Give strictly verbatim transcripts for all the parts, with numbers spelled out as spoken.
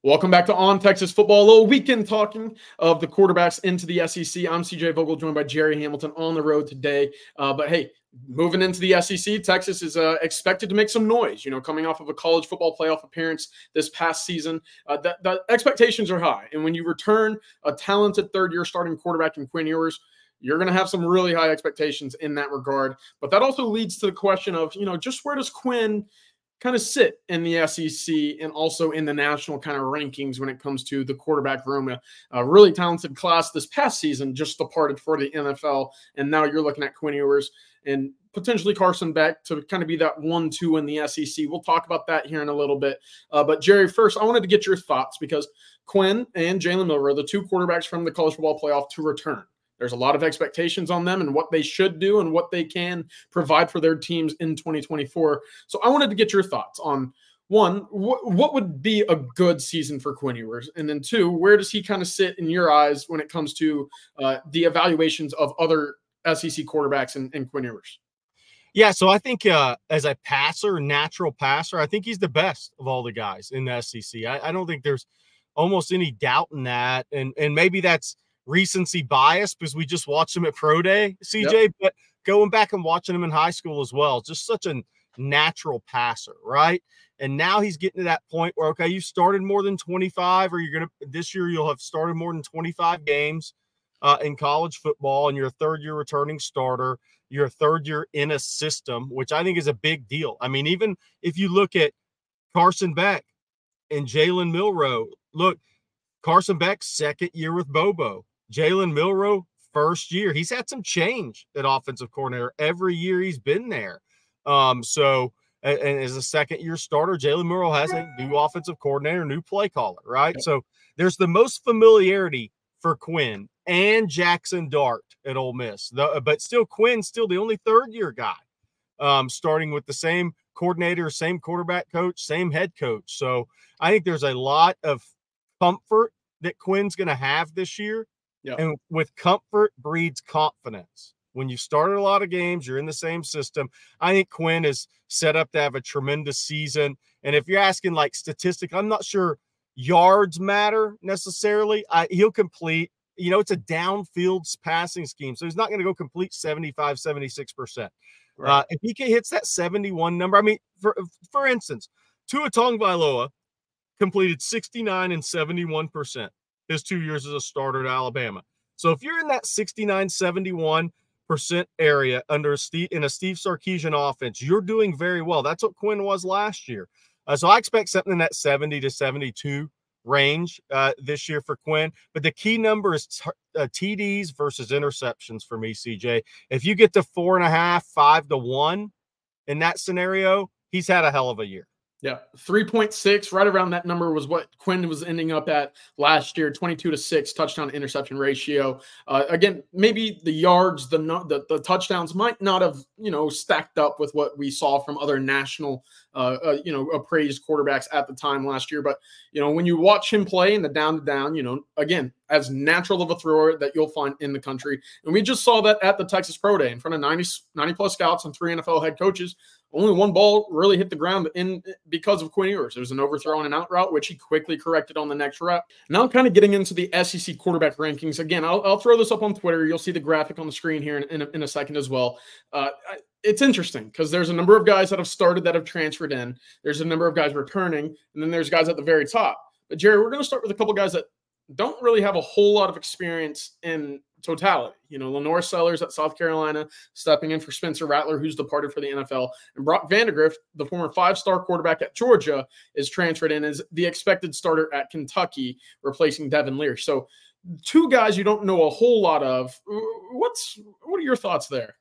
Welcome back to On Texas Football, a little weekend talking of the quarterbacks into the S E C. I'm C J Vogel, joined by Jerry Hamilton on the road today. Uh, but hey, moving into the S E C, Texas is uh, expected to make some noise, you know, coming off of a college football playoff appearance this past season. Uh, the, the expectations are high. And when you return a talented third-year starting quarterback in Quinn Ewers, you're going to have some really high expectations in that regard. But that also leads to the question of, you know, just where does Quinn kind of sit in the S E C and also in the national kind of rankings when it comes to the quarterback room. A, a really talented class this past season just departed for the N F L, and now you're looking at Quinn Ewers and potentially Carson Beck to kind of be that one two in the S E C. We'll talk about that here in a little bit. Uh, but, Jerry, first, I wanted to get your thoughts because Quinn and Jalen Milroe, the two quarterbacks from the college football playoff to return. There's a lot of expectations on them and what they should do and what they can provide for their teams in twenty twenty-four. So I wanted to get your thoughts on, one, wh- what would be a good season for Quinn Ewers? And then two, where does he kind of sit in your eyes when it comes to uh, the evaluations of other S E C quarterbacks and, and Quinn Ewers? Yeah, so I think uh, as a passer, natural passer, I think he's the best of all the guys in the S E C. I, I don't think there's almost any doubt in that. And, and maybe that's recency bias because we just watched him at Pro Day, C J, yep. But going back and watching him in high school as well, just such a natural passer, right? And now he's getting to that point where, okay, you started more than twenty-five, or you're going to, this year you'll have started more than twenty-five games uh, in college football, and you're a third year returning starter. You're a third year in a system, which I think is a big deal. I mean, even if you look at Carson Beck and Jalen Milroe, look, Carson Beck's second year with Bobo. Jalen Milroe, first year. He's had some change at offensive coordinator every year he's been there. Um, so, and, and as a second-year starter, Jalen Milroe has a new offensive coordinator, new play caller, right? Yep. So there's the most familiarity for Quinn and Jackson Dart at Ole Miss. The, but still, Quinn's still the only third-year guy, um, starting with the same coordinator, same quarterback coach, same head coach. So I think there's a lot of comfort that Quinn's going to have this year. Yeah. And with comfort breeds confidence. When you started a lot of games, you're in the same system. I think Quinn is set up to have a tremendous season. And if you're asking like statistic, I'm not sure yards matter necessarily. I, he'll complete, you know, it's a downfield passing scheme. So he's not going to go complete seventy-five, seventy-six percent. Right. Uh, if he hits that seventy-one number, I mean, for, for instance, Tua Tagovailoa completed sixty-nine and seventy-one percent. His two years as a starter at Alabama. So if you're in that sixty-nine, seventy-one percent area under a Steve, in a Steve Sarkisian offense, you're doing very well. That's what Quinn was last year. Uh, so I expect something in that seventy to seventy-two range uh, this year for Quinn. But the key number is t- uh, T Ds versus interceptions for me, C J. If you get to four and a half, five to one in that scenario, he's had a hell of a year. Yeah, three point six, right around that number was what Quinn was ending up at last year, twenty-two to six touchdown interception ratio. Uh, again, maybe the yards, the, the the touchdowns might not have, you know, stacked up with what we saw from other national, uh, uh, you know, appraised quarterbacks at the time last year. But, you know, when you watch him play in the down to down, you know, again, as natural of a thrower that you'll find in the country. And we just saw that at the Texas Pro Day in front of ninety, ninety plus scouts and three N F L head coaches. Only one ball really hit the ground in because of Quinn Ewers. It was an overthrow and an out route, which he quickly corrected on the next rep. Now kind of getting into the S E C quarterback rankings. Again, I'll, I'll throw this up on Twitter. You'll see the graphic on the screen here in, in, a, in a second as well. Uh, it's interesting because there's a number of guys that have started that have transferred in. There's a number of guys returning, and then there's guys at the very top. But, Jerry, we're going to start with a couple guys that don't really have a whole lot of experience in totality. You know, Lenore Sellers at South Carolina, stepping in for Spencer Rattler, who's departed for the N F L. And Brock Vandagriff, the former five-star quarterback at Georgia, is transferred in as the expected starter at Kentucky, replacing Devin Lear. So two guys you don't know a whole lot of. What's What are your thoughts there?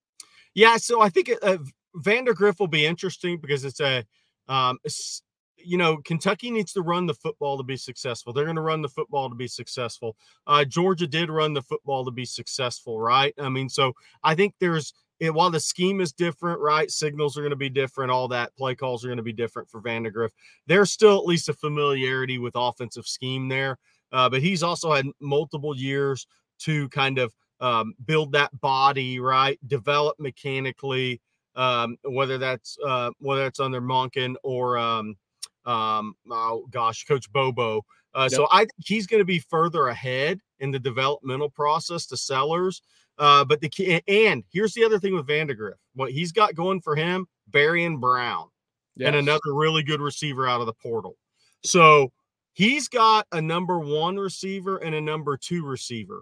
Yeah, so I think uh, Vandagriff will be interesting because it's a um, it's, you know, Kentucky needs to run the football to be successful. They're going to run the football to be successful. Uh, Georgia did run the football to be successful, right? I mean, so I think there's, while the scheme is different, right? Signals are going to be different. All that play calls are going to be different for Vandagriff. There's still at least a familiarity with offensive scheme there. Uh, but he's also had multiple years to kind of um, build that body, right? Develop mechanically, um, whether that's uh, whether it's under Monken or um, Um, oh gosh, Coach Bobo. Uh, Yep. So I think he's going to be further ahead in the developmental process to Sellers. Uh, but the key, and here's the other thing with Vandegrift. What he's got going for him, Berrien Brown, Yes. and another really good receiver out of the portal. So he's got a number one receiver and a number two receiver.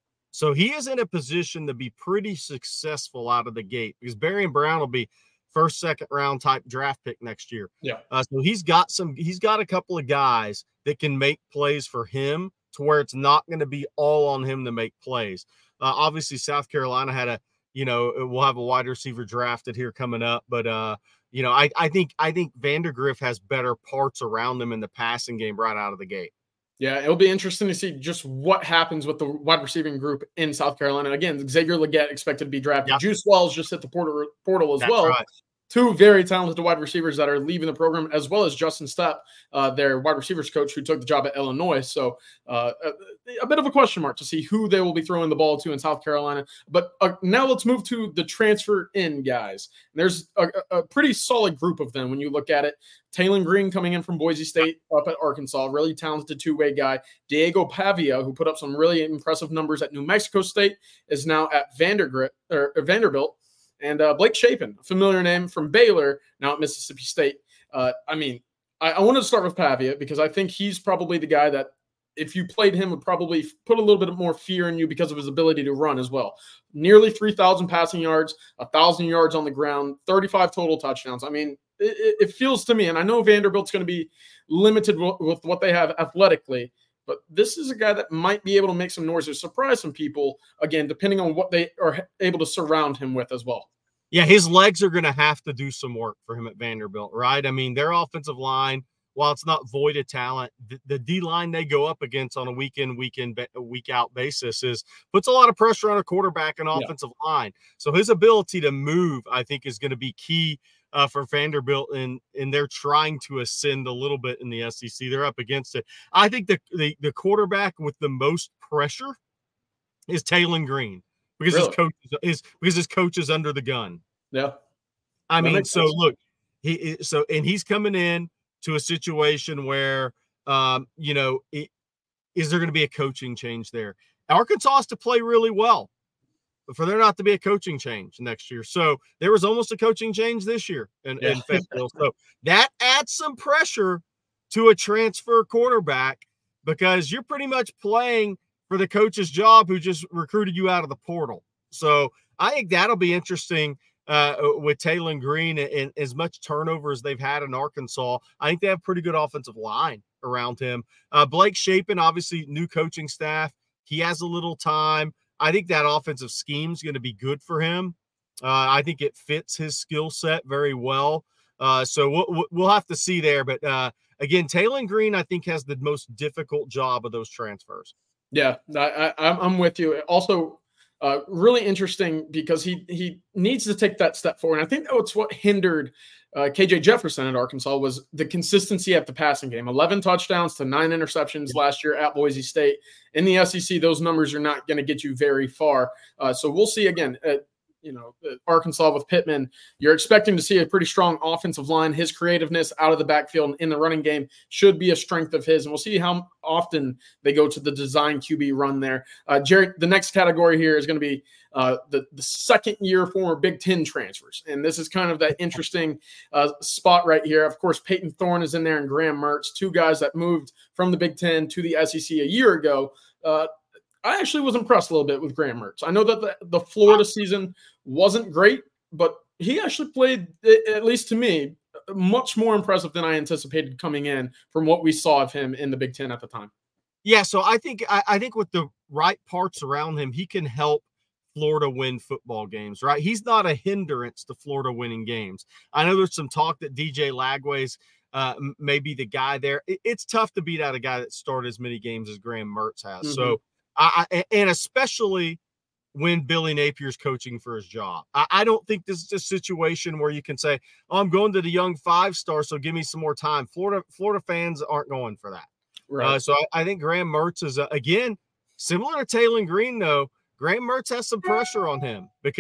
So he is in a position to be pretty successful out of the gate because Berrien Brown will be first, second round type draft pick next year. Yeah. Uh, so he's got some, he's got a couple of guys that can make plays for him to where it's not going to be all on him to make plays. Uh, obviously, South Carolina had a, you know, we'll have a wide receiver drafted here coming up, but uh, you know, I, I think I think Vandegrift has better parts around him in the passing game right out of the gate. Yeah, it'll be interesting to see just what happens with the wide receiving group in South Carolina. Again, Xavier Legette expected to be drafted. Yep. Juice Wells just hit the portal, portal as That's well. right. Two very talented wide receivers that are leaving the program, as well as Justin Stepp, uh, their wide receivers coach who took the job at Illinois. So uh, a, a bit of a question mark to see who they will be throwing the ball to in South Carolina. But uh, now let's move to the transfer in guys. There's a, a pretty solid group of them when you look at it. Taylon Green coming in from Boise State up at Arkansas, really talented two-way guy. Diego Pavia, who put up some really impressive numbers at New Mexico State, is now at Vandergrift, or Vanderbilt. And uh, Blake Shapen, a familiar name from Baylor, now at Mississippi State. Uh, I mean, I, I wanted to start with Pavia because I think he's probably the guy that if you played him would probably put a little bit more fear in you because of his ability to run as well. Nearly three thousand passing yards, one thousand yards on the ground, thirty-five total touchdowns. I mean, it, it feels to me, and I know Vanderbilt's going to be limited with, with what they have athletically, but this is a guy that might be able to make some noise or surprise some people, again, depending on what they are able to surround him with as well. Yeah, his legs are going to have to do some work for him at Vanderbilt, right? I mean, their offensive line, while it's not void of talent, the, the D-line they go up against on a week-in, week-in, week-out basis is puts a lot of pressure on a quarterback and offensive yeah. line. So his ability to move, I think, is going to be key uh, for Vanderbilt, and, and they're trying to ascend a little bit in the S E C. They're up against it. I think the, the, the quarterback with the most pressure is Taylon Green. Because really? his coach is, is because his coach is under the gun. Yeah, I that mean, so sense. look, he so and he's coming in to a situation where, um, you know, it, is there going to be a coaching change there? Arkansas has to play really well for there not to be a coaching change next year. So there was almost a coaching change this year in, yeah. in Fayetteville. So that adds some pressure to a transfer quarterback because you're pretty much playing for the coach's job who just recruited you out of the portal. So I think that'll be interesting uh, with Taylon Green and, and as much turnover as they've had in Arkansas. I think they have pretty good offensive line around him. Uh, Blake Shapen, obviously new coaching staff. He has a little time. I think that offensive scheme is going to be good for him. Uh, I think it fits his skill set very well. Uh, so we'll, we'll have to see there. But uh, again, Taylon Green, I think, has the most difficult job of those transfers. Yeah, I, I, I'm with you. Also, uh, really interesting because he he needs to take that step forward. And I think that's what hindered uh, K J Jefferson at Arkansas was the consistency at the passing game. eleven touchdowns to nine interceptions last year at Boise State. In the S E C, those numbers are not going to get you very far. Uh, so we'll see again. Uh, you know, Arkansas with Pittman, you're expecting to see a pretty strong offensive line. His creativeness out of the backfield in the running game should be a strength of his. And we'll see how often they go to the design Q B run there. Uh, Jared, the next category here is going to be uh, the, the second year former Big Ten transfers. And this is kind of that interesting uh, spot right here. Of course, Peyton Thorne is in there and Graham Mertz, two guys that moved from the Big Ten to the S E C a year ago. Uh, I actually was impressed a little bit with Graham Mertz. I know that the, the Florida season wasn't great, but he actually played, at least to me, much more impressive than I anticipated coming in from what we saw of him in the Big Ten at the time. Yeah, so I think I, I think with the right parts around him, he can help Florida win football games, right? He's not a hindrance to Florida winning games. I know there's some talk that D J Lagway's uh, maybe the guy there. It, it's tough to beat out a guy that started as many games as Graham Mertz has. Mm-hmm. So, I, I, and especially when Billy Napier's coaching for his job. I, I don't think this is a situation where you can say, oh, I'm going to the young five-star, so give me some more time. Florida Florida fans aren't going for that. Right. Uh, so I, I think Graham Mertz is, uh, again, similar to Taylon Green, though. Graham Mertz has some pressure on him because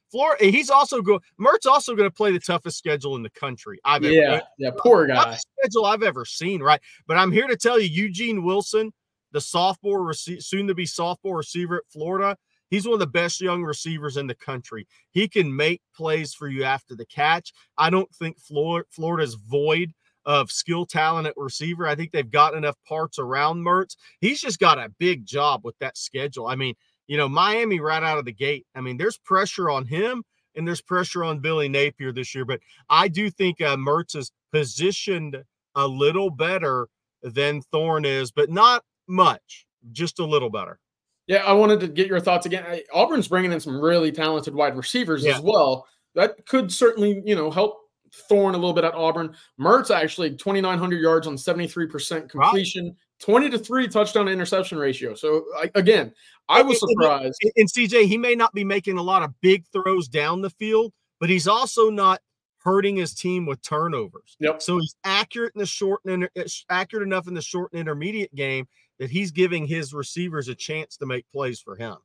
Florida, he's also going. Mert's also going to play the toughest schedule in the country I've yeah, ever. Yeah, poor guy. Toughest schedule I've ever seen, right? But I'm here to tell you, Eugene Wilson, the sophomore, rece- soon to be sophomore receiver at Florida, he's one of the best young receivers in the country. He can make plays for you after the catch. I don't think Florida Florida's void of skill talent at receiver. I think they've got enough parts around Mertz. He's just got a big job with that schedule. I mean, you know, Miami right out of the gate. I mean, there's pressure on him and there's pressure on Billy Napier this year. But I do think uh, Mertz is positioned a little better than Thorne is, but not much, just a little better. Yeah, I wanted to get your thoughts again. Auburn's bringing in some really talented wide receivers yeah. as well. That could certainly, you know, help Thorne a little bit at Auburn. Mertz actually twenty-nine hundred yards on seventy-three percent completion, right. twenty to three touchdown to interception ratio. So I, again, I was surprised. And, and C J, he may not be making a lot of big throws down the field, but he's also not hurting his team with turnovers. Yep. So he's accurate in the short and accurate enough in the short and intermediate game that he's giving his receivers a chance to make plays for him.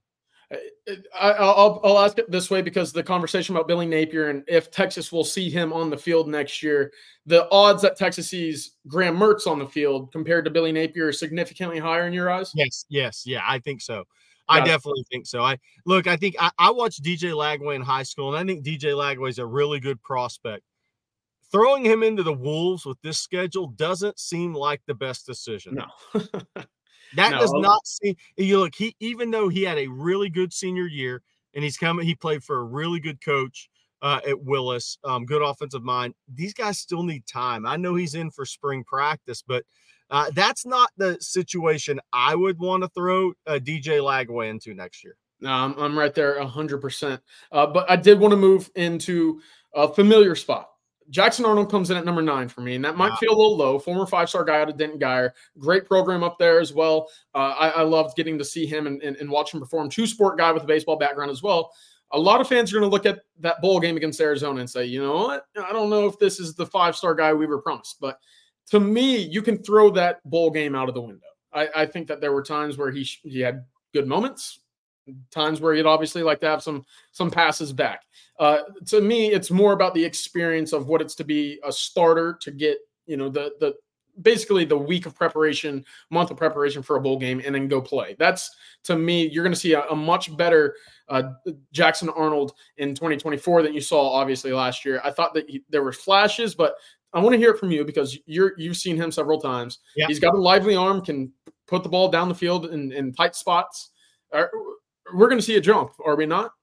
I, I'll, I'll ask it this way because the conversation about Billy Napier and if Texas will see him on the field next year, the odds that Texas sees Graham Mertz on the field compared to Billy Napier are significantly higher in your eyes? Yes, yes, yeah, I think so. I Got definitely it. think so. I look, I think I, I watched D J Lagway in high school, and I think D J Lagway is a really good prospect. Throwing him into the Wolves with this schedule doesn't seem like the best decision. No. That no, does not seem you look, he even though he had a really good senior year and he's coming, he played for a really good coach uh, at Willis, um, good offensive mind. These guys still need time. I know he's in for spring practice, but uh, that's not the situation I would want to throw uh, D J Lagway into next year. No, I'm, I'm right there one hundred percent. Uh, but I did want to move into a familiar spot. Jackson Arnold comes in at number nine for me, and that might wow. feel a little low. Former five-star guy out of Denton Guyer. Great program up there as well. Uh, I, I loved getting to see him and, and, and watch him perform. Two-sport guy with a baseball background as well. A lot of fans are going to look at that bowl game against Arizona and say, you know what? I don't know if this is the five-star guy we were promised. But to me, you can throw that bowl game out of the window. I, I think that there were times where he he had good moments, times where he'd obviously like to have some some passes back. Uh, to me, it's more about the experience of what it's to be a starter, to get, you know, the the basically the week of preparation, month of preparation for a bowl game, and then go play. That's, to me, you're going to see a, a much better uh, Jackson Arnold in twenty twenty-four than you saw obviously last year. I thought that he, there were flashes, but I want to hear it from you because you're you've seen him several times. Yeah. He's got a lively arm, can put the ball down the field in, in tight spots. Are, we're going to see a jump, are we not?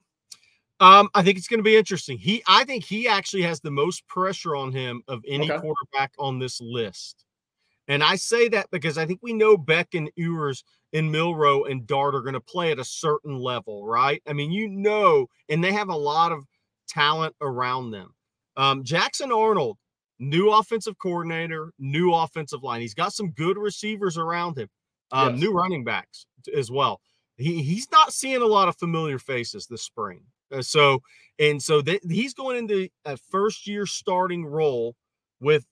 Um, I think it's going to be interesting. He, I think he actually has the most pressure on him of any okay. quarterback on this list. And I say that because I think we know Beck and Ewers and Milroe and Dart are going to play at a certain level, right? I mean, you know, and they have a lot of talent around them. Um, Jackson Arnold, new offensive coordinator, new offensive line. He's got some good receivers around him, um, yes. new running backs as well. He, he's not seeing a lot of familiar faces this spring. Uh, so, and so th- he's going into a first year starting role with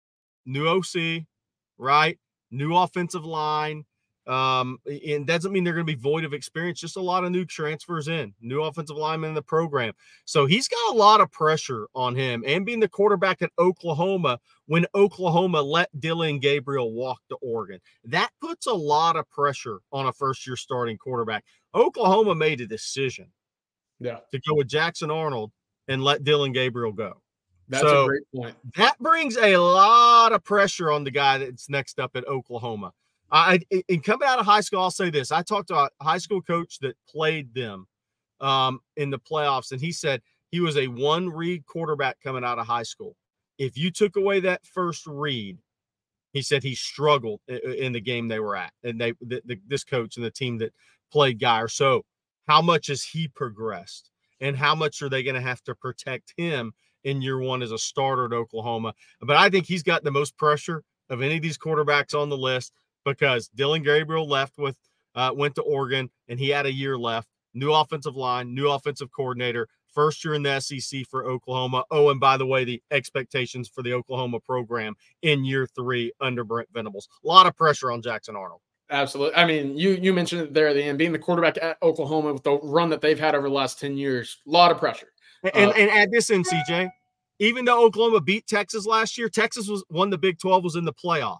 new O C, right? New offensive line. Um, and doesn't mean they're going to be void of experience, just a lot of new transfers in, new offensive linemen in the program. So he's got a lot of pressure on him, and being the quarterback at Oklahoma when Oklahoma let Dylan Gabriel walk to Oregon. That puts a lot of pressure on a first year starting quarterback. Oklahoma made a decision. Yeah, to go with Jackson Arnold and let Dylan Gabriel go. That's so a great point. That brings a lot of pressure on the guy that's next up at Oklahoma. I, and coming out of high school, I'll say this. I talked to a high school coach that played them um, in the playoffs, and he said he was a one-read quarterback coming out of high school. If you took away that first read, he said he struggled in the game they were at, and they the, the, this coach and the team that played Guyer. So how much has he progressed, and how much are they going to have to protect him in year one as a starter at Oklahoma? But I think he's got the most pressure of any of these quarterbacks on the list because Dylan Gabriel left with uh, went to Oregon, and he had a year left. New offensive line, new offensive coordinator, first year in the S E C for Oklahoma. Oh, and by the way, the expectations for the Oklahoma program in year three under Brent Venables. A lot of pressure on Jackson Arnold. Absolutely. I mean, you you mentioned it there at the end, being the quarterback at Oklahoma with the run that they've had over the last ten years, a lot of pressure. And, Uh, and add this in, C J. Even though Oklahoma beat Texas last year, Texas was won the Big twelve, was in the playoff.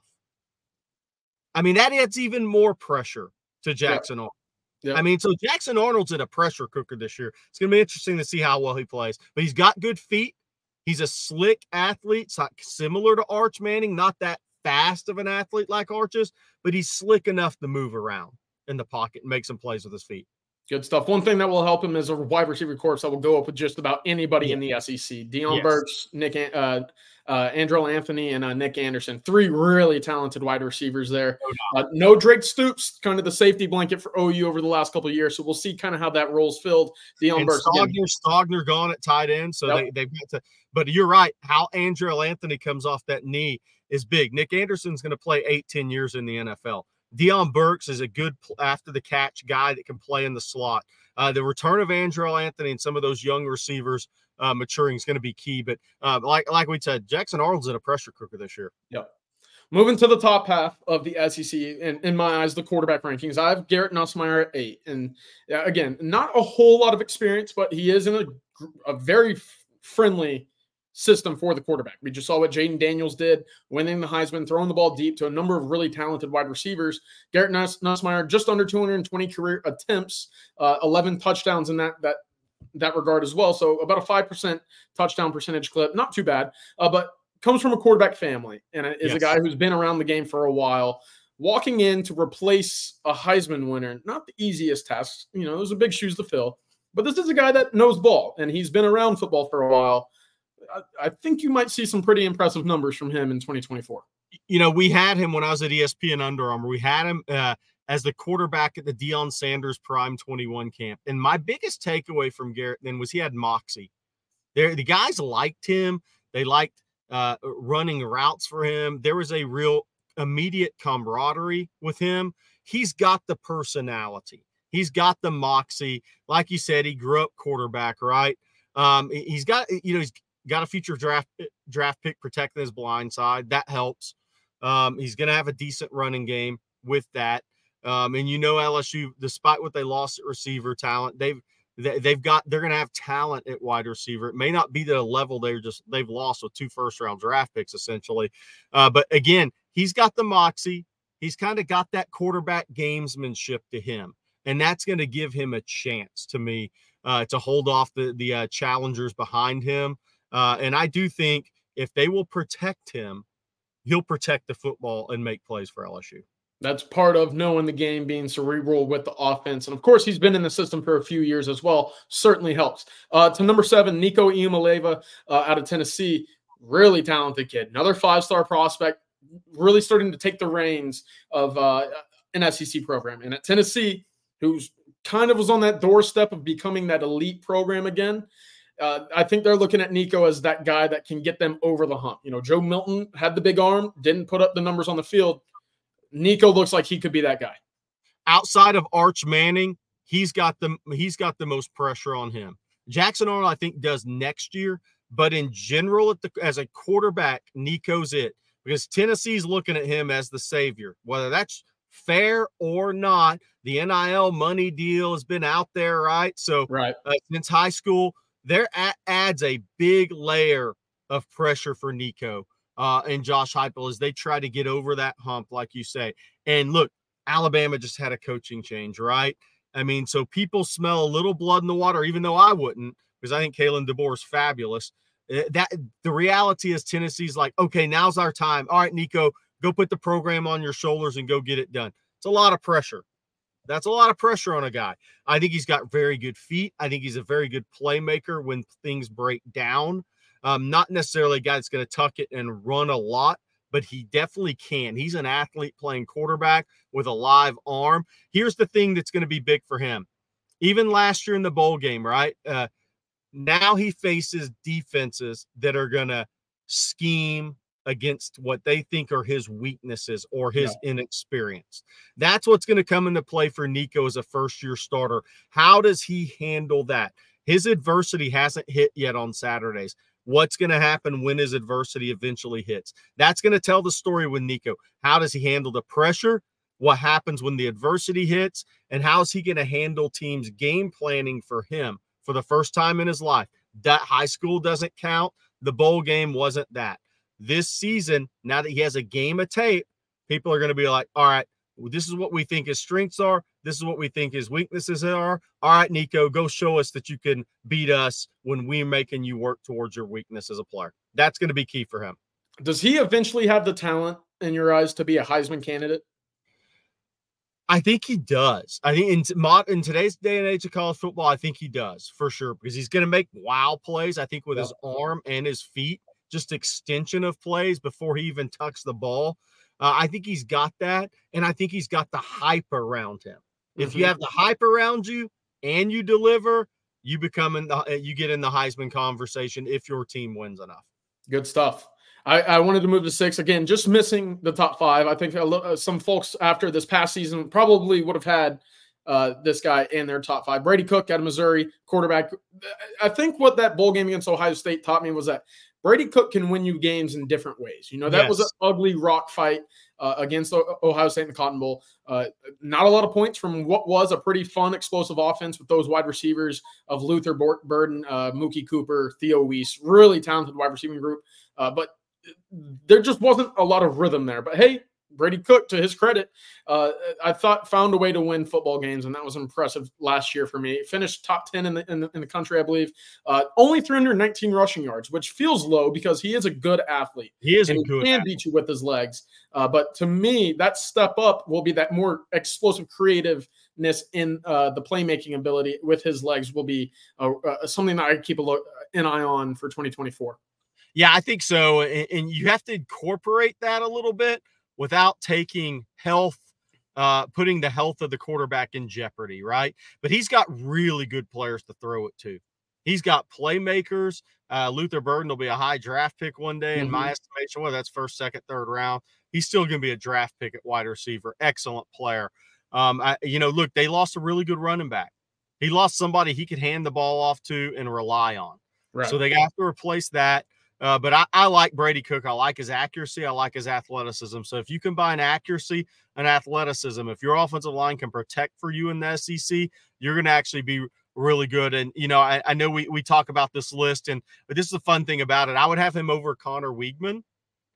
I mean, that adds even more pressure to Jackson Arnold. Yep. I mean, so Jackson Arnold's in a pressure cooker this year. It's going to be interesting to see how well he plays. But he's got good feet. He's a slick athlete. It's not similar to Arch Manning, not that fast of an athlete like Arch is, but he's slick enough to move around in the pocket and make some plays with his feet. Good stuff. One thing that will help him is a wide receiver corps that will go up with just about anybody yeah. in the S E C. Deion yes. Burks, Nick, uh, uh, Andrell Anthony, and uh, Nick Anderson. Three really talented wide receivers there. Uh, no Drake Stoops, kind of the safety blanket for O U over the last couple of years. So we'll see kind of how that role's filled. Deion and Burks. Stogner, Stogner gone at tight end, so yep. they, they've got to – but you're right. How Andrell Anthony comes off that knee is big. Nick Anderson's going to play eight, ten years in the N F L. Deion Burks is a good after-the-catch guy that can play in the slot. Uh, the return of Andrell Anthony and some of those young receivers uh, maturing is going to be key. But uh, like like we said, Jackson Arnold's in a pressure cooker this year. Yep. Moving to the top half of the S E C, and in my eyes, the quarterback rankings, I have Garrett Nussmeier at eight. And uh, again, not a whole lot of experience, but he is in a, a very f- friendly system for the quarterback. We just saw what Jaden Daniels did, winning the Heisman, throwing the ball deep to a number of really talented wide receivers. Garrett Nuss- Nussmeier, just under two hundred twenty career attempts, uh, eleven touchdowns in that that that regard as well. So about a five percent touchdown percentage clip. Not too bad, uh, but comes from a quarterback family and is yes. a guy who's been around the game for a while. Walking in to replace a Heisman winner, not the easiest task. You know, those are big shoes to fill. But this is a guy that knows ball, and he's been around football for a while. I think you might see some pretty impressive numbers from him in twenty twenty-four. You know, we had him when I was at E S P N Under Armour. We had him uh, as the quarterback at the Deion Sanders Prime twenty-one camp. And my biggest takeaway from Garrett then was he had moxie. There, the guys liked him. They liked uh, running routes for him. There was a real immediate camaraderie with him. He's got the personality. He's got the moxie. Like you said, he grew up quarterback, right? Um, he's got, you know, he's got a future draft draft pick protecting his blind side. That helps. Um, he's going to have a decent running game with that. Um, and you know, L S U, despite what they lost at receiver talent, they've they, they've got they're going to have talent at wide receiver. It may not be the level they're just they've lost with two first round draft picks essentially. Uh, but again, he's got the moxie. He's kind of got that quarterback gamesmanship to him, and that's going to give him a chance to me uh, to hold off the the uh, challengers behind him. Uh, and I do think if they will protect him, he'll protect the football and make plays for L S U. That's part of knowing the game, being cerebral with the offense. And, of course, he's been in the system for a few years as well. Certainly helps. Uh, to number seven, Nico Iamaleava uh, out of Tennessee. Really talented kid. Another five-star prospect. Really starting to take the reins of uh, an S E C program. And at Tennessee, who's kind of was on that doorstep of becoming that elite program again, Uh, I think they're looking at Nico as that guy that can get them over the hump. You know, Joe Milton had the big arm, didn't put up the numbers on the field. Nico looks like he could be that guy. Outside of Arch Manning, he's got the he's got the most pressure on him. Jackson Arnold, I think, does next year, but in general, at the, as a quarterback, Nico's it because Tennessee's looking at him as the savior. Whether that's fair or not, the N I L money deal has been out there, right? So, right. Uh, since high school. There adds a big layer of pressure for Nico uh, and Josh Heupel as they try to get over that hump, like you say. And look, Alabama just had a coaching change, right? I mean, so people smell a little blood in the water, even though I wouldn't, because I think Kalen DeBoer is fabulous. That the reality is Tennessee's like, okay, now's our time. All right, Nico, go put the program on your shoulders and go get it done. It's a lot of pressure. That's a lot of pressure on a guy. I think he's got very good feet. I think he's a very good playmaker when things break down. Um, not necessarily a guy that's going to tuck it and run a lot, but he definitely can. He's an athlete playing quarterback with a live arm. Here's the thing that's going to be big for him. Even last year in the bowl game, right? Uh, now he faces defenses that are going to scheme against what they think are his weaknesses or his yeah. inexperience. That's what's going to come into play for Nico as a first-year starter. How does he handle that? His adversity hasn't hit yet on Saturdays. What's going to happen when his adversity eventually hits? That's going to tell the story with Nico. How does he handle the pressure? What happens when the adversity hits? And how is he going to handle teams' game planning for him for the first time in his life? That high school doesn't count. The bowl game wasn't that. This season, now that he has a game of tape, people are going to be like, all right, this is what we think his strengths are. This is what we think his weaknesses are. All right, Nico, go show us that you can beat us when we're making you work towards your weakness as a player. That's going to be key for him. Does he eventually have the talent in your eyes to be a Heisman candidate? I think he does. I think in, mod, in today's day and age of college football, I think he does for sure, because he's going to make wow plays, I think, with yep. his arm and his feet, just extension of plays before he even tucks the ball. Uh, I think he's got that, and I think he's got the hype around him. If mm-hmm. you have the hype around you and you deliver, you become in the you get in the Heisman conversation if your team wins enough. Good stuff. I, I wanted to move to six again, just missing the top five. I think uh, some folks after this past season probably would have had uh, this guy in their top five. Brady Cook out of Missouri, quarterback. I think what that bowl game against Ohio State taught me was that Brady Cook can win you games in different ways. You know, that yes. was an ugly rock fight uh, against Ohio State in the Cotton Bowl. Uh, not a lot of points from what was a pretty fun, explosive offense with those wide receivers of Luther Burden, uh, Mookie Cooper, Theo Weiss, really talented wide receiving group. Uh, but there just wasn't a lot of rhythm there. But hey, Brady Cook, to his credit, uh, I thought found a way to win football games, and that was impressive last year for me. Finished top ten in the in the, in the country, I believe. Uh, only three hundred nineteen rushing yards, which feels low because he is a good athlete. He is and a he good can athlete. beat you with his legs. Uh, but to me, that step up will be that more explosive creativeness in uh, the playmaking ability with his legs will be uh, uh, something that I keep a look, an eye on for twenty twenty-four. Yeah, I think so. And, and you have to incorporate that a little bit without taking health, uh, putting the health of the quarterback in jeopardy, right? But he's got really good players to throw it to. He's got playmakers. Uh, Luther Burden will be a high draft pick one day, in mm-hmm. my estimation. Well, that's first, second, third round. He's still going to be a draft pick at wide receiver. Excellent player. Um, I, you know, look, they lost a really good running back. He lost somebody he could hand the ball off to and rely on. Right. So they have to replace that. Uh, but I, I like Brady Cook. I like his accuracy. I like his athleticism. So if you combine accuracy and athleticism, if your offensive line can protect for you in the S E C, you're going to actually be really good. And, you know, I, I know we, we talk about this list, and but this is the fun thing about it. I would have him over Connor Weigman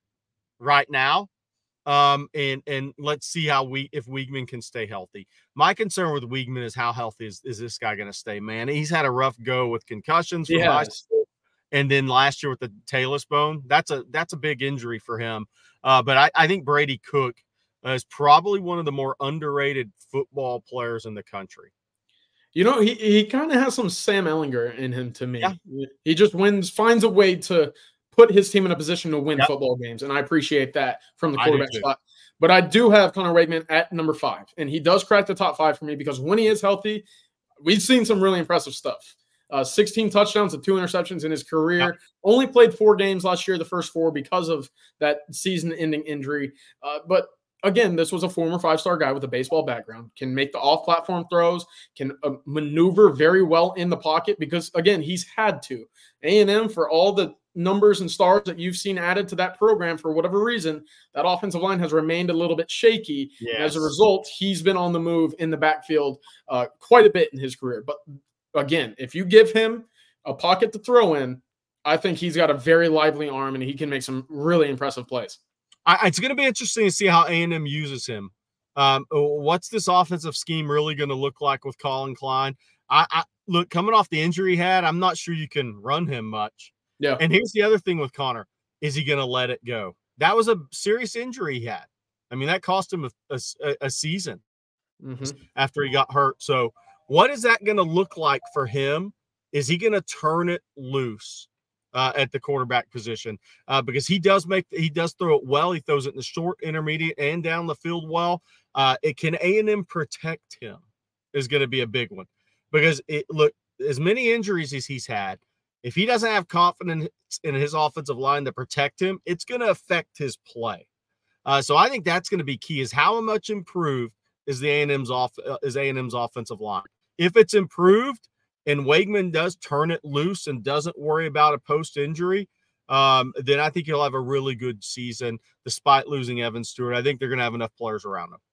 right now. Um, and, and let's see how we, if Weigman can stay healthy. My concern with Weigman is how healthy is, is this guy going to stay, man? He's had a rough go with concussions from high school. And then last year with the talus bone, that's a that's a big injury for him. Uh, but I, I think Brady Cook uh, is probably one of the more underrated football players in the country. You know, he he kind of has some Sam Ehlinger in him to me. Yeah. He just wins, finds a way to put his team in a position to win yep. football games, and I appreciate that from the quarterback I spot. But I do have Connor Weigman at number five, and he does crack the top five for me because when he is healthy, we've seen some really impressive stuff. Uh, sixteen touchdowns and two interceptions in his career. Yep. Only played four games last year, the first four, because of that season-ending injury. Uh, but again, this was a former five-star guy with a baseball background, can make the off-platform throws, can uh, maneuver very well in the pocket because, again, he's had to. A and M, for all the numbers and stars that you've seen added to that program, for whatever reason, that offensive line has remained a little bit shaky. Yes. And as a result, he's been on the move in the backfield uh, quite a bit in his career. But again, if you give him a pocket to throw in, I think he's got a very lively arm and he can make some really impressive plays. I, it's going to be interesting to see how A and M uses him. Um, what's this offensive scheme really going to look like with Colin Klein? I, I look, coming off the injury he had, I'm not sure you can run him much. Yeah. And here's the other thing with Connor: is he going to let it go? That was a serious injury he had. I mean, that cost him a, a, a season mm-hmm. after he got hurt. So what is that going to look like for him? Is he going to turn it loose uh, at the quarterback position? Uh, because he does make he does throw it well. He throws it in the short, intermediate, and down the field well. Uh, it can A and M protect him is going to be a big one because it look as many injuries as he's had. If he doesn't have confidence in his offensive line to protect him, it's going to affect his play. Uh, so I think that's going to be key: is how much improved is the A and M's off uh, is A and M's offensive line. If it's improved and Weigman does turn it loose and doesn't worry about a post-injury, um, then I think he'll have a really good season despite losing Evan Stewart. I think they're going to have enough players around him.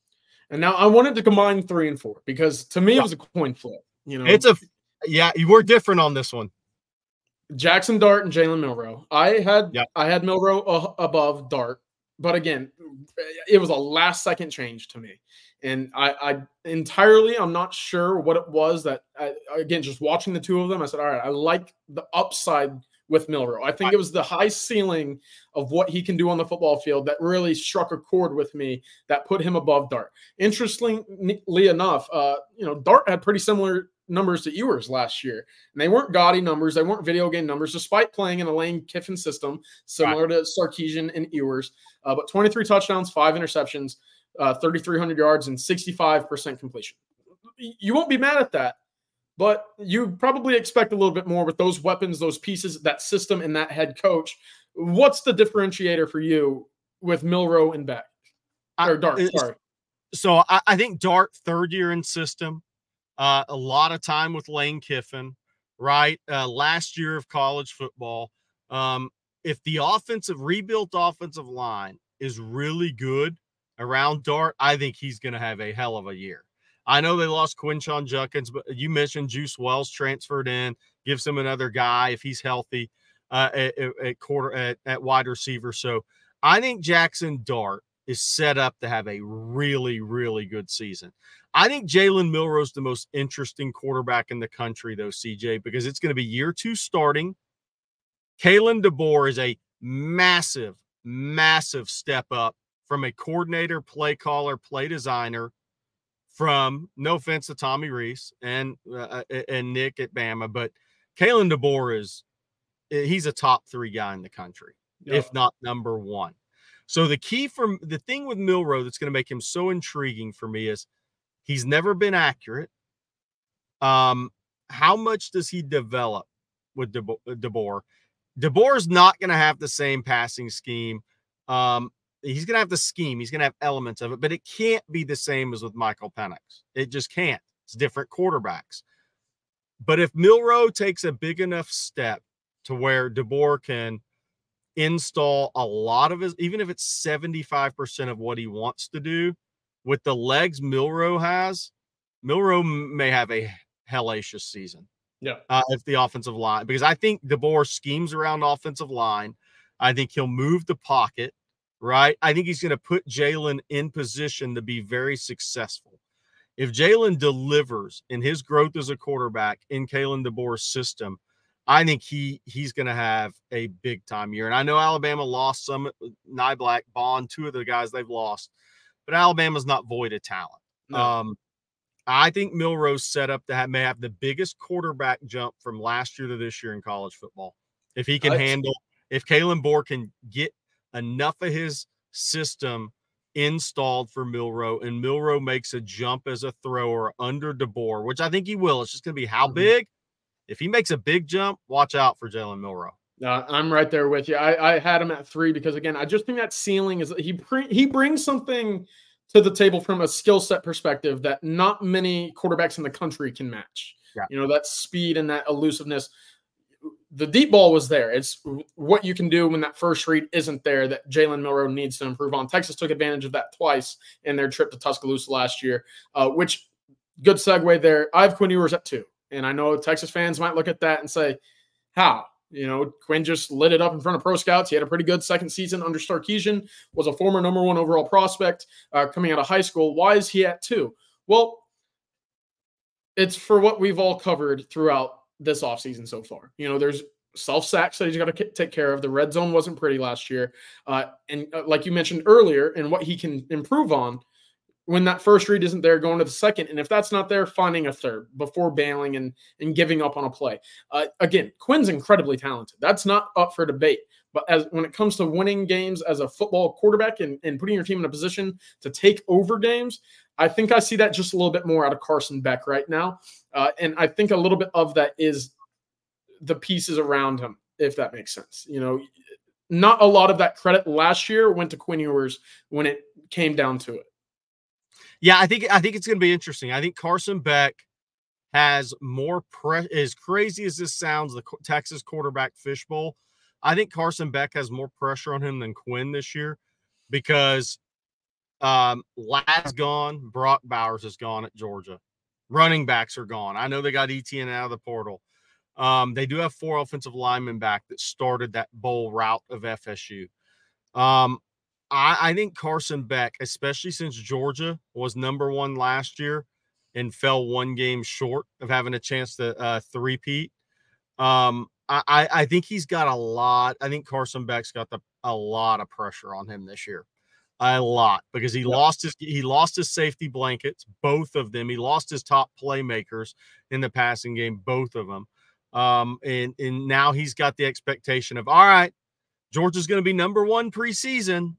And now I wanted to combine three and four because to me yeah. it was a coin flip. You know, it's a yeah. You were different on this one. Jackson Dart and Jalen Milroe. I had Yep. I had Milroe uh, above Dart, but again, it was a last second change to me, and I, I entirely I'm not sure what it was that I, again just watching the two of them, I said, all right, I like the upside with Milroe. I think it was the high ceiling of what he can do on the football field that really struck a chord with me that put him above Dart. Interestingly enough, uh, you know, Dart had pretty similar numbers to Ewers last year. And they weren't gaudy numbers. They weren't video game numbers, despite playing in a Lane Kiffin system, similar right. to Sarkisian and Ewers. Uh, but twenty-three touchdowns, five interceptions, uh, thirty-three hundred yards, and sixty-five percent completion. You won't be mad at that, but you probably expect a little bit more with those weapons, those pieces, that system, and that head coach. What's the differentiator for you with Milroe and Beck? Or Dart, I, sorry. So I, I think Dart, third year in system, Uh, a lot of time with Lane Kiffin, right? Uh, last year of college football. Um, if the offensive, rebuilt offensive line is really good around Dart, I think he's going to have a hell of a year. I know they lost Quinshon Judkins, but you mentioned Juice Wells transferred in, gives him another guy if he's healthy uh, at, at quarter at, at wide receiver. So I think Jackson Dart is set up to have a really, really good season. I think Jalen Milroe's the most interesting quarterback in the country, though, C J, because it's going to be year two starting. Kalen DeBoer is a massive, massive step up from a coordinator, play caller, play designer from, no offense to Tommy Rees and uh, and Nick at Bama, but Kalen DeBoer is, he's a top three guy in the country, yep. if not number one. So the key from the thing with Milroe that's going to make him so intriguing for me is he's never been accurate. Um, how much does he develop with DeBoer? DeBoer is not going to have the same passing scheme. Um, he's going to have the scheme. He's going to have elements of it, but it can't be the same as with Michael Penix. It just can't. It's different quarterbacks. But if Milroe takes a big enough step to where DeBoer can install a lot of his, even if it's seventy-five percent of what he wants to do, with the legs Milroe has, Milroe may have a hellacious season. Yeah. Uh, if the offensive line, because I think DeBoer schemes around offensive line. I think he'll move the pocket, right? I think he's going to put Jalen in position to be very successful. If Jalen delivers in his growth as a quarterback in Kalen DeBoer's system, I think he he's going to have a big time year. And I know Alabama lost some, Niblack, Bond, two of the guys they've lost, but Alabama's not void of talent. No. Um, I think Milroe's set up to have, may have the biggest quarterback jump from last year to this year in college football. If he can I, handle, if Kalen DeBoer can get enough of his system installed for Milroe, and Milroe makes a jump as a thrower under DeBoer, which I think he will. It's just going to be how mm-hmm. big. If he makes a big jump, watch out for Jalen Milroe. Uh, I'm right there with you. I, I had him at three because, again, I just think that ceiling is he he brings something to the table from a skill set perspective that not many quarterbacks in the country can match. Yeah. You know, that speed and that elusiveness. The deep ball was there. It's what you can do when that first read isn't there that Jalen Milroe needs to improve on. Texas took advantage of that twice in their trip to Tuscaloosa last year, uh, which good segue there. I have Quinn Ewers at two. And I know Texas fans might look at that and say, how? You know, Quinn just lit it up in front of pro scouts. He had a pretty good second season under Sarkisian, was a former number one overall prospect uh, coming out of high school. Why is he at two? Well, it's for what we've all covered throughout this offseason so far. You know, there's self-sacks that he's got to k- take care of. The red zone wasn't pretty last year. Uh, and uh, like you mentioned earlier, and what he can improve on, when that first read isn't there, going to the second. And if that's not there, finding a third before bailing and, and giving up on a play. Uh, again, Quinn's incredibly talented. That's not up for debate. But as when it comes to winning games as a football quarterback and, and putting your team in a position to take over games, I think I see that just a little bit more out of Carson Beck right now. Uh, and I think a little bit of that is the pieces around him, if that makes sense. You know, not a lot of that credit last year went to Quinn Ewers when it came down to it. Yeah, I think I think it's going to be interesting. I think Carson Beck has more pre- as crazy as this sounds, the Texas quarterback fishbowl. I think Carson Beck has more pressure on him than Quinn this year because um, Ladd's gone, Brock Bowers is gone at Georgia. Running backs are gone. I know they got Etienne out of the portal. Um, they do have four offensive linemen back that started that bowl route of F S U. Um, I, I think Carson Beck, especially since Georgia was number one last year and fell one game short of having a chance to uh, three-peat, um, I, I think he's got a lot. I think Carson Beck's got the, a lot of pressure on him this year. A lot, because he yep. lost his he lost his safety blankets, both of them. He lost his top playmakers in the passing game, both of them. Um, and, and now he's got the expectation of, all right, Georgia's going to be number one preseason.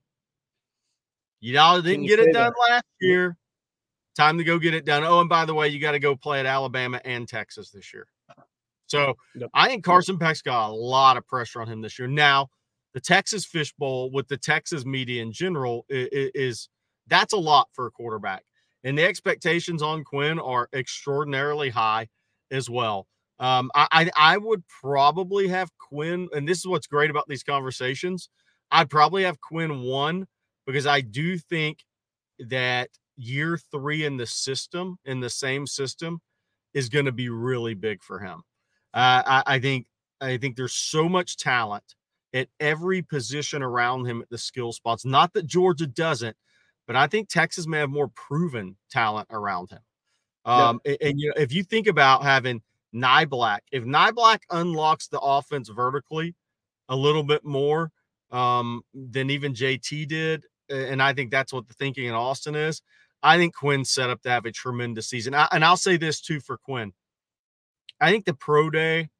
You all didn't get it done that? last year. Time to go get it done. Oh, and by the way, you got to go play at Alabama and Texas this year. So yep. I think Carson Beck's got a lot of pressure on him this year. Now, the Texas Fishbowl with the Texas media in general is, is that's a lot for a quarterback. And the expectations on Quinn are extraordinarily high as well. Um, I, I, I would probably have Quinn, and this is what's great about these conversations. I'd probably have Quinn one, because I do think that year three in the system, in the same system, is going to be really big for him. Uh, I, I think I think there's so much talent at every position around him at the skill spots. Not that Georgia doesn't, but I think Texas may have more proven talent around him. Um, yeah. and, and you know, if you think about having Niblack, if Niblack unlocks the offense vertically a little bit more um, than even J T did, and I think that's what the thinking in Austin is, I think Quinn's set up to have a tremendous season. I, and I'll say this too for Quinn. I think the pro day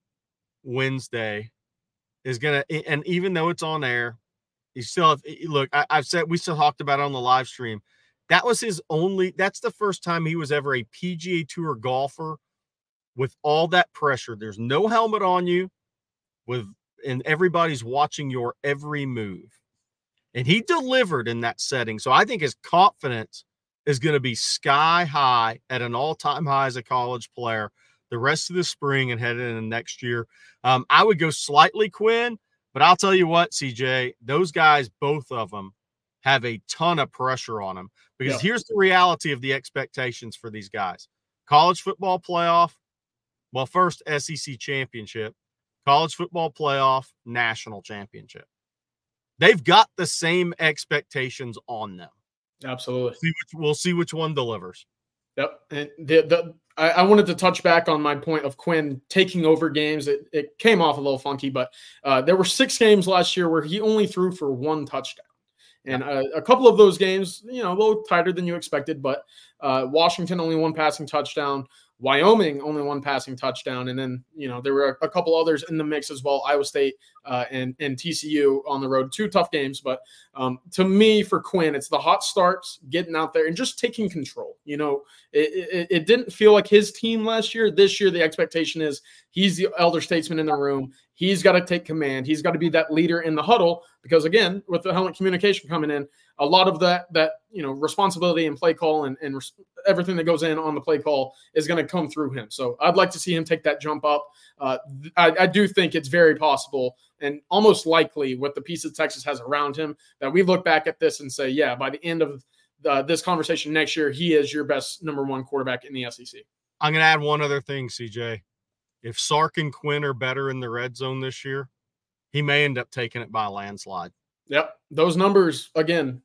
Wednesday is going to, and even though it's on air, you still have, look, I, I've said, we still talked about it on the live stream. That was his only, that's the first time he was ever a P G A Tour golfer with all that pressure. There's no helmet on you with, and everybody's watching your every move. And he delivered in that setting. So I think his confidence is going to be sky high at an all-time high as a college player the rest of the spring and headed into next year. Um, I would go slightly Quinn, but I'll tell you what, C J, those guys, both of them, have a ton of pressure on them, because yeah. here's the reality of the expectations for these guys. College football playoff, well, first S E C championship, college football playoff, national championship. They've got the same expectations on them. Absolutely. See which, we'll see which one delivers. Yep. And the, the I, I wanted to touch back on my point of Quinn taking over games. It, it came off a little funky, but uh, there were six games last year where he only threw for one touchdown. And uh, a couple of those games, you know, a little tighter than you expected, but uh, Washington only one passing touchdown. Wyoming only one passing touchdown. And then, you know, there were a couple others in the mix as well. Iowa State uh, and, and T C U on the road, two tough games. But um, to me, for Quinn, it's the hot starts, getting out there and just taking control. You know, it, it, it didn't feel like his team last year. This year, the expectation is he's the elder statesman in the room. He's got to take command. He's got to be that leader in the huddle, because again, with the helmet communication coming in, a lot of that, that, you know, responsibility and play call and, and res- everything that goes in on the play call is going to come through him. So I'd like to see him take that jump up. Uh, I, I do think it's very possible and almost likely, with the pieces Texas has around him, that we look back at this and say, yeah, by the end of uh, this conversation next year, he is your best number one quarterback in the S E C. I'm going to add one other thing, C J. If Sark and Quinn are better in the red zone this year, he may end up taking it by a landslide. Yep. Those numbers, again,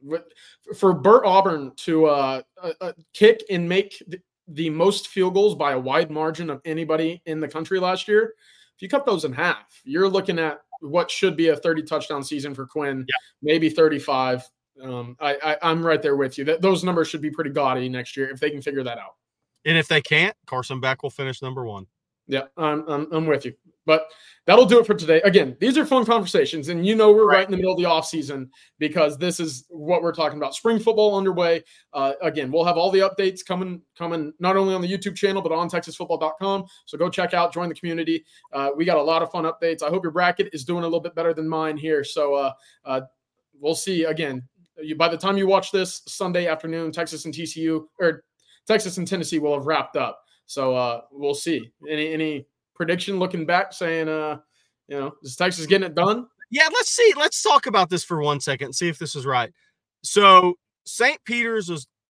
for Bert Auburn to uh, uh, kick and make the, the most field goals by a wide margin of anybody in the country last year, if you cut those in half, you're looking at what should be a thirty touchdown season for Quinn, yeah. maybe thirty-five. Um, I, I, I'm right there with you. That those numbers should be pretty gaudy next year if they can figure that out. And if they can't, Carson Beck will finish number one. Yeah, I'm, I'm I'm with you. But that'll do it for today. Again, these are fun conversations, and you know we're right, right in the middle of the offseason, because this is what we're talking about. Spring football underway. Uh, again, we'll have all the updates coming coming not only on the YouTube channel, but on texas football dot com. So go check out, join the community. Uh, we got a lot of fun updates. I hope your bracket is doing a little bit better than mine here. So uh, uh, we'll see. Again, you, by the time you watch this Sunday afternoon, Texas and T C U or Texas and Tennessee will have wrapped up. So uh, we'll see. Any any prediction looking back saying, uh, you know, is Texas getting it done? Yeah, let's see. Let's talk about this for one second, see if this is right. So Saint Peter's was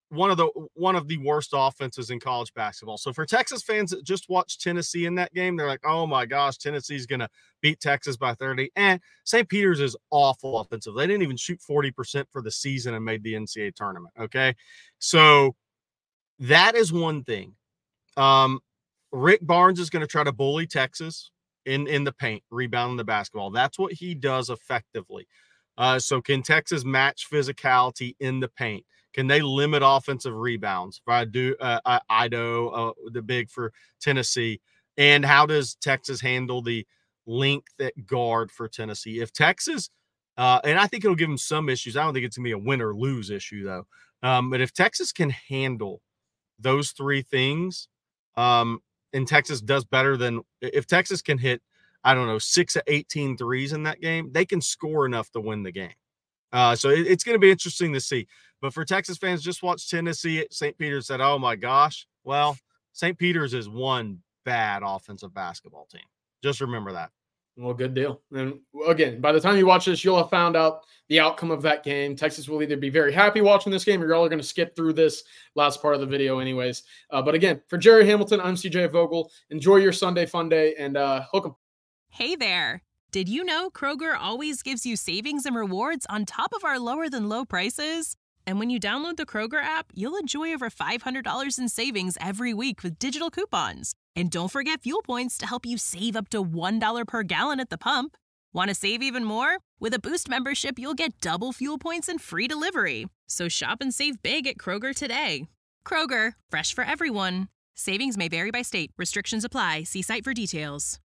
one of the one of the worst offenses in college basketball. So for Texas fans that just watched Tennessee in that game, they're like, oh my gosh, Tennessee's going to beat Texas by thirty. And Saint Peter's is awful offensive. They didn't even shoot forty percent for the season and made the N C double A tournament. Okay. So that is one thing. Um, Rick Barnes is going to try to bully Texas in, in the paint, rebounding the basketball. That's what he does effectively. Uh, so can Texas match physicality in the paint? Can they limit offensive rebounds? If I do, uh, Ido, uh, the big for Tennessee, and how does Texas handle the length at guard for Tennessee? If Texas, uh, and I think it'll give them some issues. I don't think it's gonna be a win or lose issue though. Um, but if Texas can handle those three things, um, and Texas does better than if Texas can hit, I don't know, six to eighteen threes in that game, they can score enough to win the game. Uh, so it, it's going to be interesting to see. But for Texas fans, just watch Tennessee at Saint Peter's said, oh my gosh. Well, Saint Peter's is one bad offensive basketball team. Just remember that. Well, good deal. And again, by the time you watch this, you'll have found out the outcome of that game. Texas will either be very happy watching this game or you're all going to skip through this last part of the video anyways. Uh, but again, for Jerry Hamilton, I'm C J Vogel. Enjoy your Sunday fun day and uh, hook 'em. Hey there. Did you know Kroger always gives you savings and rewards on top of our lower-than-low prices? And when you download the Kroger app, you'll enjoy over five hundred dollars in savings every week with digital coupons. And don't forget fuel points to help you save up to one dollar per gallon at the pump. Want to save even more? With a Boost membership, you'll get double fuel points and free delivery. So shop and save big at Kroger today. Kroger, fresh for everyone. Savings may vary by state. Restrictions apply. See site for details.